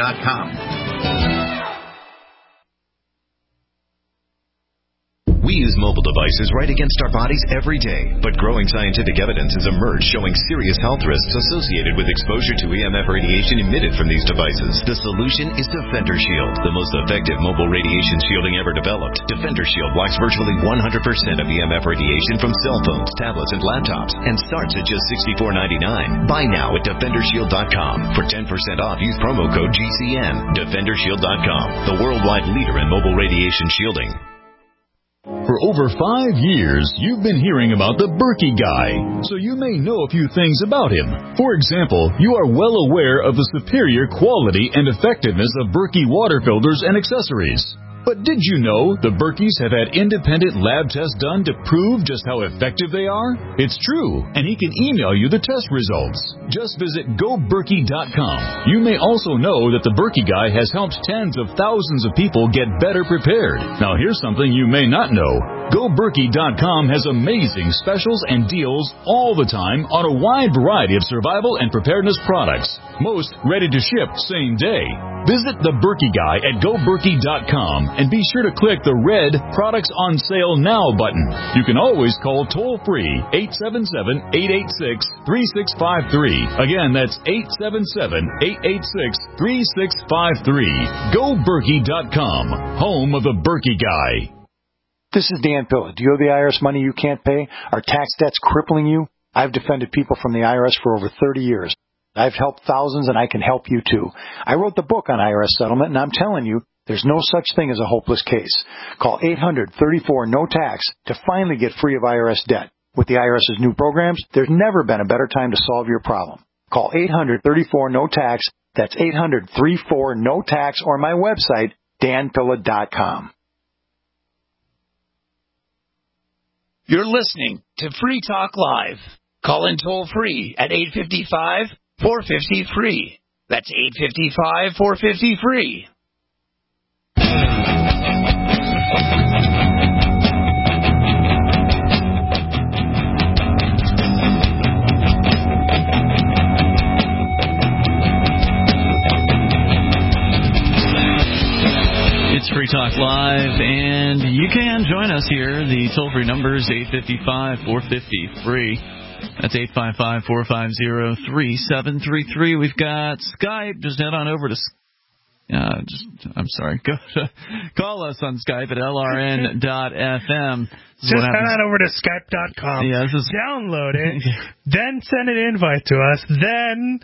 sonsoflibertyteam.com. We use mobile devices right against our bodies every day, but growing scientific evidence has emerged showing serious health risks associated with exposure to EMF radiation emitted from these devices. The solution is Defender Shield, the most effective mobile radiation shielding ever developed. Defender Shield blocks virtually 100% of EMF radiation from cell phones, tablets, and laptops, and starts at just $64.99. Buy now at DefenderShield.com. For 10% off, use promo code GCN. DefenderShield.com, the worldwide leader in mobile radiation shielding. For over 5 years, you've been hearing about the Berkey Guy, so you may know a few things about him. For example, you are well aware of the superior quality and effectiveness of Berkey water filters and accessories. But did you know the Berkeys have had independent lab tests done to prove just how effective they are? It's true, and he can email you the test results. Just visit GoBerkey.com. You may also know that the Berkey Guy has helped tens of thousands of people get better prepared. Now here's something you may not know. GoBerkey.com has amazing specials and deals all the time on a wide variety of survival and preparedness products. Most ready to ship same day. Visit the Berkey Guy at GoBerkey.com and be sure to click the red Products on Sale Now button. You can always call toll-free 877-886-3653. Again, that's 877-886-3653. GoBerkey.com, home of the Berkey Guy. This is Dan Pilla. Do you owe the IRS money you can't pay? Are tax debts crippling you? I've defended people from the IRS for over 30 years. I've helped thousands, and I can help you too. I wrote the book on IRS settlement, and I'm telling you, there's no such thing as a hopeless case. Call 800-34-NO-TAX to finally get free of IRS debt. With the IRS's new programs, there's never been a better time to solve your problem. Call 800-34-NO-TAX. That's 800-34-NO-TAX, or my website, danpilla.com. You're listening to Free Talk Live. Call in toll-free at 855-450-FREE. That's 855-450-FREE. It's Free Talk Live, and you can join us here. The toll-free number is 855-450-FREE. That's 855-450-3733. We've got Skype. Just head on over to call us on Skype at LRN.FM. Just head on over to Skype.com. Yeah, download it, then send an invite to us, then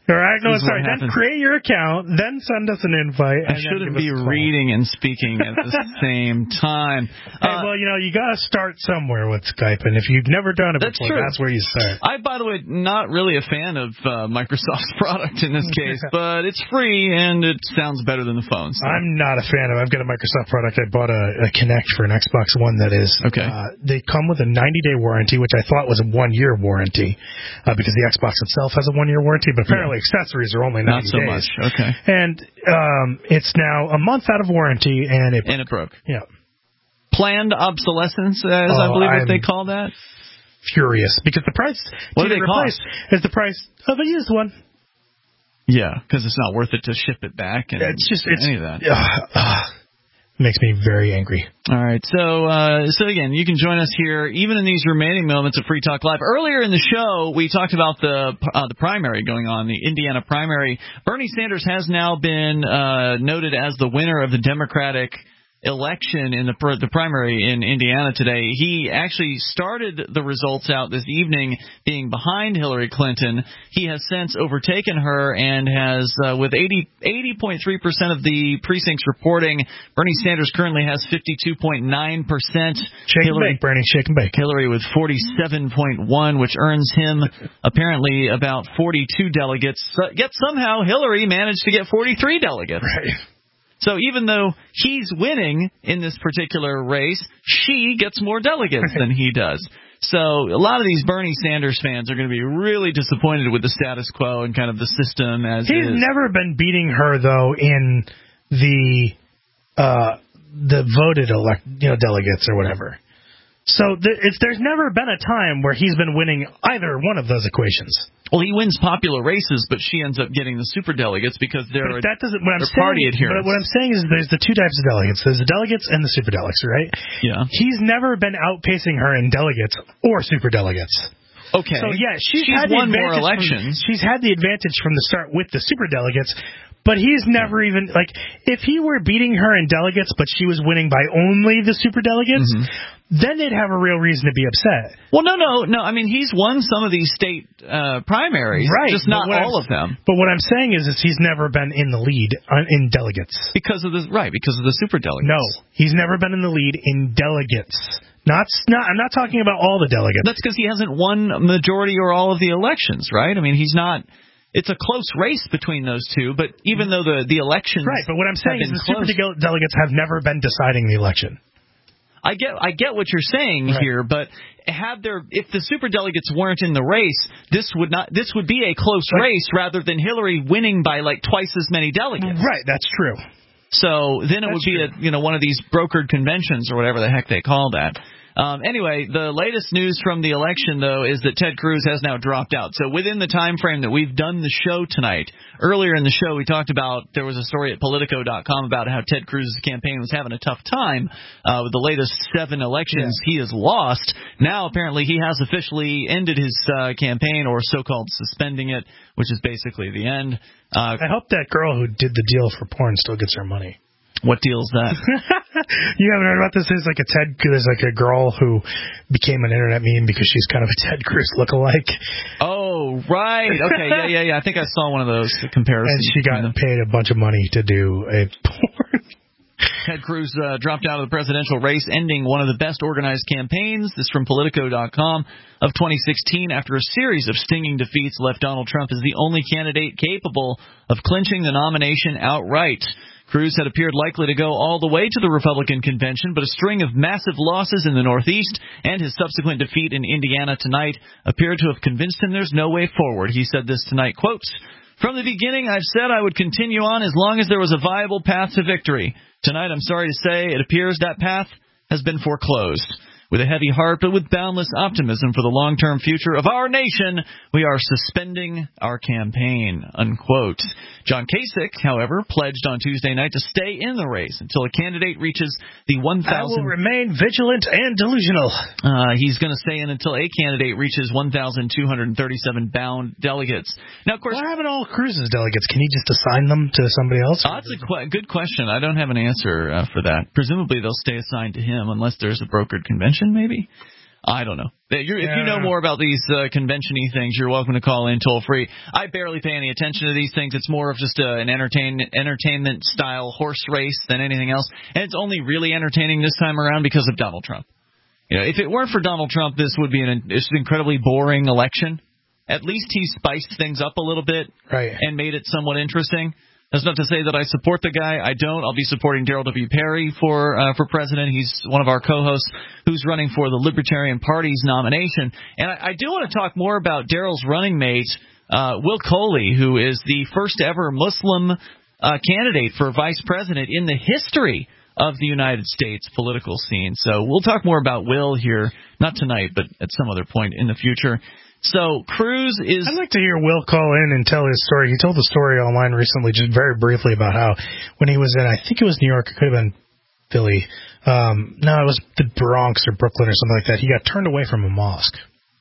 create your account, then send us an invite. I shouldn't be reading and speaking at the same time. Hey, you got to start somewhere with Skype, and if you've never done it before, that's where you start. By the way, not really a fan of Microsoft's product in this case, but it's free, and it sounds better than the phone. So. I'm not a fan of it. I've got a Microsoft product. I bought a Kinect for an Xbox One that is. Okay. They come with a 90-day warranty, which I thought was a 1-year warranty, because the Xbox itself has a 1-year warranty, but apparently accessories are only 90 Not so days. much. Okay. And it's now a month out of warranty, and it broke. Yeah. Planned obsolescence, I believe what they call that. Furious because the price what do they cost? Is the price of a used one. Yeah, because it's not worth it to ship it back and any of that. Makes me very angry. All right, so again, you can join us here even in these remaining moments of Free Talk Live. Earlier in the show, we talked about the primary going on, the Indiana primary. Bernie Sanders has now been noted as the winner of the Democratic election in the primary in Indiana today. He actually started the results out this evening being behind Hillary Clinton. He has since overtaken her and has, with 80.3% of the precincts reporting, Bernie Sanders currently has 52.9%. Shake and bake, Bernie, shake and bake. Hillary with 47.1, which earns him apparently about 42 delegates. Yet somehow Hillary managed to get 43 delegates. Right. So even though he's winning in this particular race, she gets more delegates than he does. So a lot of these Bernie Sanders fans are going to be really disappointed with the status quo and kind of the system as He's never been beating her, though, in the voted delegates or whatever. So there's never been a time where he's been winning either one of those equations. Well, he wins popular races, but she ends up getting the superdelegates because they're party adherents. But what I'm saying is there's the two types of delegates. There's the delegates and the superdelegates, right? Yeah. He's never been outpacing her in delegates or superdelegates. Okay. So, yeah, she's won more elections. She's had the advantage from the start with the superdelegates, but he's never even, like, if he were beating her in delegates, but she was winning by only the superdelegates, then they'd have a real reason to be upset. Well, no. I mean, he's won some of these state primaries, right, just not all of them. But what I'm saying is he's never been in the lead in delegates. Because of the superdelegates. No, he's never been in the lead in delegates. I'm not talking about all the delegates. That's because he hasn't won majority or all of the elections, right? I mean, he's not. It's a close race between those two, but even though the elections, right? But what I'm saying is the superdelegates have never been deciding the election. I get what you're saying here, but if the superdelegates weren't in the race, this would be a close race rather than Hillary winning by like twice as many delegates. Right, that's true. So then it would be one of these brokered conventions or whatever the heck they call that. Anyway, the latest news from the election, though, is that Ted Cruz has now dropped out. So within the time frame that we've done the show tonight, earlier in the show we talked about, there was a story at Politico.com about how Ted Cruz's campaign was having a tough time with the latest 7 elections he has lost. Now, apparently, he has officially ended his campaign, or so-called suspending it, which is basically the end. I hope that girl who did the deal for porn still gets her money. What deal is that? You haven't heard about this? There's like a girl who became an internet meme because she's kind of a Ted Cruz lookalike. Oh, right. Okay, yeah. I think I saw one of those comparisons. And she got paid a bunch of money to do a porn. Ted Cruz dropped out of the presidential race, ending one of the best organized campaigns, this from Politico.com, of 2016 after a series of stinging defeats left Donald Trump as the only candidate capable of clinching the nomination outright. Cruz had appeared likely to go all the way to the Republican convention, but a string of massive losses in the Northeast and his subsequent defeat in Indiana tonight appeared to have convinced him there's no way forward. He said this tonight, quote, "From the beginning, I've said I would continue on as long as there was a viable path to victory. Tonight, I'm sorry to say, it appears that path has been foreclosed. With a heavy heart, but with boundless optimism for the long-term future of our nation, we are suspending our campaign," unquote. John Kasich, however, pledged on Tuesday night to stay in the race until a candidate reaches the 1,000. I will remain vigilant and delusional. He's going to stay in until a candidate reaches 1,237 bound delegates. Now, of course, what happened to all Cruz's delegates? Can he just assign them to somebody else? That's a good question. I don't have an answer for that. Presumably, they'll stay assigned to him unless there's a brokered convention, maybe? I don't know. If you know more about these convention-y things, you're welcome to call in toll-free. I barely pay any attention to these things. It's more of just an entertainment-style horse race than anything else. And it's only really entertaining this time around because of Donald Trump. If it weren't for Donald Trump, this would be an incredibly boring election. At least he spiced things up a little bit and made it somewhat interesting. That's not to say that I support the guy. I don't. I'll be supporting Darrell W. Perry for president. He's one of our co-hosts who's running for the Libertarian Party's nomination. And I do want to talk more about Darrell's running mate, Will Coley, who is the first ever Muslim candidate for vice president in the history of the United States political scene. So we'll talk more about Will here, not tonight, but at some other point in the future. So Cruz is... I'd like to hear Will call in and tell his story. He told the story online recently, just very briefly, about how when he was in, I think it was New York, it could have been Philly. No, it was the Bronx or Brooklyn or something like that. He got turned away from a mosque.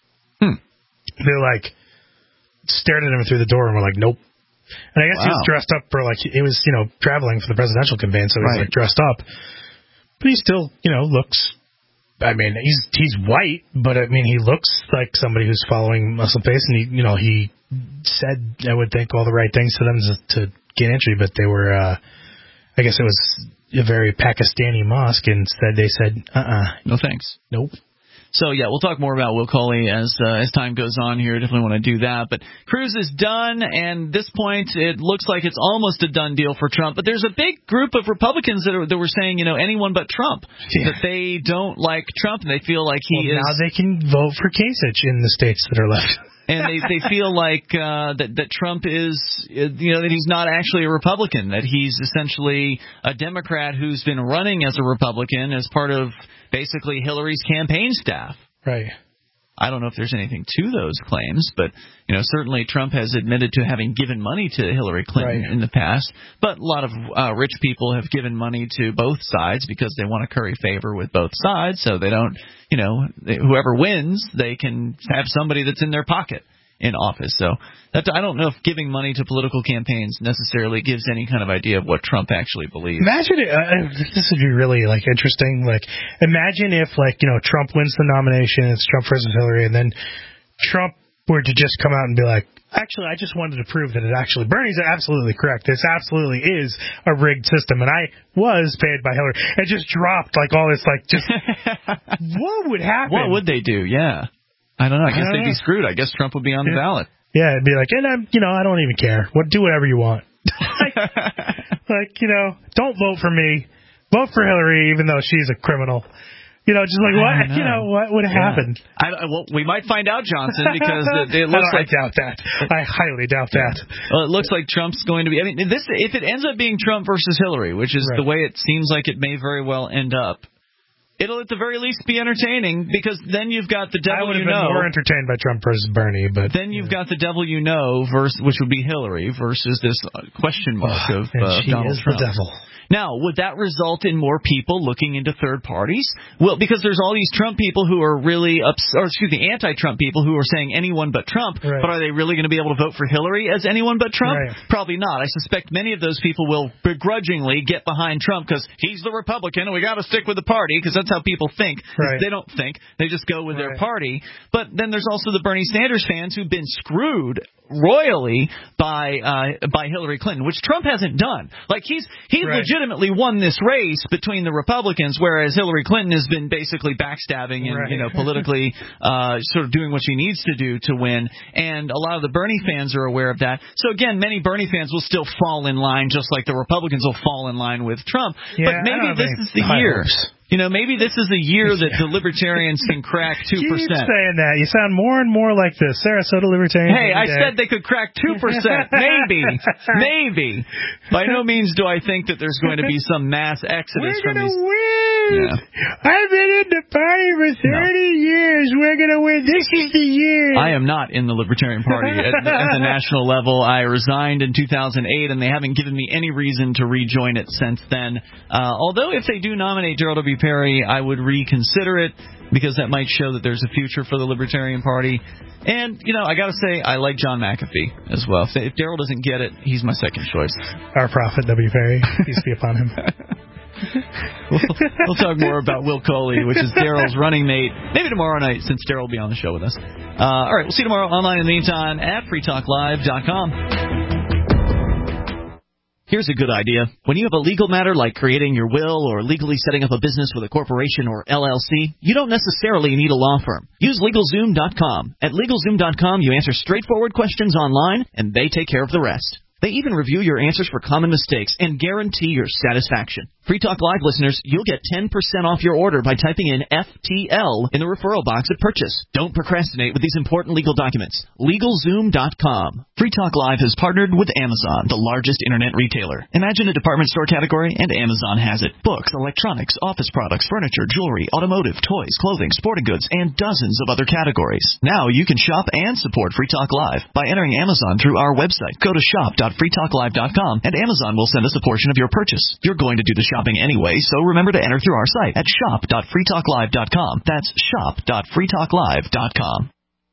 They stared at him through the door and were like, nope. And I guess he was dressed up for he was, traveling for the presidential campaign, so he was dressed up. But he still, looks... I mean, he's white, but I mean, he looks like somebody who's following Muslim faith, and he said, I would think, all the right things to them to gain entry, but they were, I guess it was a very Pakistani mosque, and they said, no thanks. Nope. So, yeah, we'll talk more about Will Coley as time goes on here. Definitely want to do that. But Cruz is done, and at this point, it looks like it's almost a done deal for Trump. But there's a big group of Republicans that were saying, anyone but Trump, that they don't like Trump, and they feel like he is... Now they can vote for Kasich in the states that are left. And they feel like that Trump is, that he's not actually a Republican, that he's essentially a Democrat who's been running as a Republican as part of basically Hillary's campaign staff. Right. I don't know if there's anything to those claims, but certainly Trump has admitted to having given money to Hillary Clinton in the past. But a lot of rich people have given money to both sides because they want to curry favor with both sides, so they don't, whoever wins, they can have somebody that's in their pocket in office. So I don't know if giving money to political campaigns necessarily gives any kind of idea of what Trump actually believes. Imagine this would be really interesting. Imagine if Trump wins the nomination, it's Trump versus Hillary, and then Trump were to just come out and be like, actually, I just wanted to prove that Bernie's absolutely correct. This absolutely is a rigged system, and I was paid by Hillary. It just dropped all this what would happen? What would they do? Yeah. I don't know. I guess they'd be screwed. I guess Trump would be on the ballot. Yeah, it'd be like, and I don't even care. Do whatever you want. Don't vote for me. Vote for Hillary, even though she's a criminal. Just what? What would happen? Well, we might find out, Johnson, because it looks I doubt that. I highly doubt that. Well, it looks like Trump's going to be. If it ends up being Trump versus Hillary, which is the way it seems like it may very well end up, it'll at the very least be entertaining, because then you've got the devil I would have been more entertained by Trump versus Bernie, but then you've got the devil which would be Hillary, versus this question mark of Donald Trump. The devil. Now, would that result in more people looking into third parties? Well, because there's all these Trump people who are really anti-Trump people who are saying anyone but Trump, but are they really going to be able to vote for Hillary as anyone but Trump? Probably not. I suspect many of those people will begrudgingly get behind Trump because he's the Republican and we got to stick with the party, because that's how people think. They don't think. They just go with their party. But then there's also the Bernie Sanders fans who've been screwed royally by Hillary Clinton, which Trump hasn't done. He legitimately won this race between the Republicans, whereas Hillary Clinton has been basically backstabbing and politically sort of doing what she needs to do to win. And a lot of the Bernie fans are aware of that. So again, many Bernie fans will still fall in line, just like the Republicans will fall in line with Trump. But maybe this is the year. Maybe this is the year that the Libertarians can crack 2%. You keep saying that. You sound more and more like the Sarasota Libertarians. Hey, I said they could crack 2%. Maybe. By no means do I think that there's going to be some mass exodus from these. We're going to win. Yeah. I've been in the party for 30 years. We're going to win. This is the year. I am not in the Libertarian Party at the national level. I resigned in 2008, and they haven't given me any reason to rejoin it since then. Although if they do nominate Gerald W. Perry, I would reconsider it, because that might show that there's a future for the Libertarian Party. And, I got to say, I like John McAfee as well. If Darrell doesn't get it, he's my second choice. Our prophet, W. Perry, peace be upon him. We'll talk more about Will Coley, which is Darrell's running mate, maybe tomorrow night, since Darrell will be on the show with us. All right, we'll see you tomorrow online in the meantime at freetalklive.com. Here's a good idea. When you have a legal matter like creating your will or legally setting up a business with a corporation or LLC, you don't necessarily need a law firm. Use LegalZoom.com. At LegalZoom.com, you answer straightforward questions online, and they take care of the rest. They even review your answers for common mistakes and guarantee your satisfaction. Free Talk Live listeners, you'll get 10% off your order by typing in FTL in the referral box at purchase. Don't procrastinate with these important legal documents. LegalZoom.com. Free Talk Live has partnered with Amazon, the largest internet retailer. Imagine a department store category, and Amazon has it. Books, electronics, office products, furniture, jewelry, automotive, toys, clothing, sporting goods, and dozens of other categories. Now you can shop and support Free Talk Live by entering Amazon through our website. Go to shop.freetalklive.com, and Amazon will send us a portion of your purchase. You're going to do the shopping anyway, so remember to enter through our site at shop.freetalklive.com. That's shop.freetalklive.com.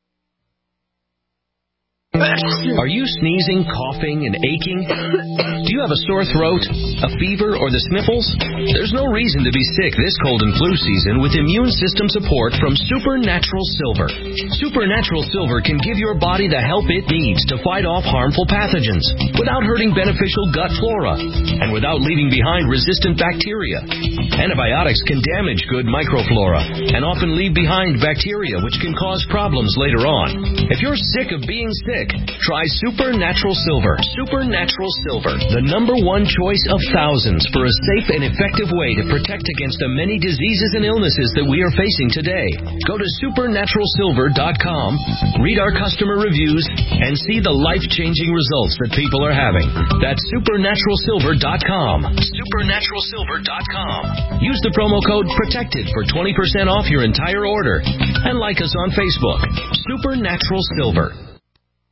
Are you sneezing, coughing, and aching? Do you have a sore throat, a fever, or the sniffles? There's no reason to be sick this cold and flu season with immune system support from Supernatural Silver. Supernatural Silver can give your body the help it needs to fight off harmful pathogens without hurting beneficial gut flora and without leaving behind resistant bacteria. Antibiotics can damage good microflora and often leave behind bacteria which can cause problems later on. If you're sick of being sick, try Supernatural Silver. Supernatural Silver, the number one choice of thousands for a safe and effective way to protect against the many diseases and illnesses that we are facing today. Go to supernaturalsilver.com, read our customer reviews, and see the life-changing results that people are having. That's supernaturalsilver.com. Supernaturalsilver.com. Use the promo code PROTECTED for 20% off your entire order. And like us on Facebook. Supernatural Silver.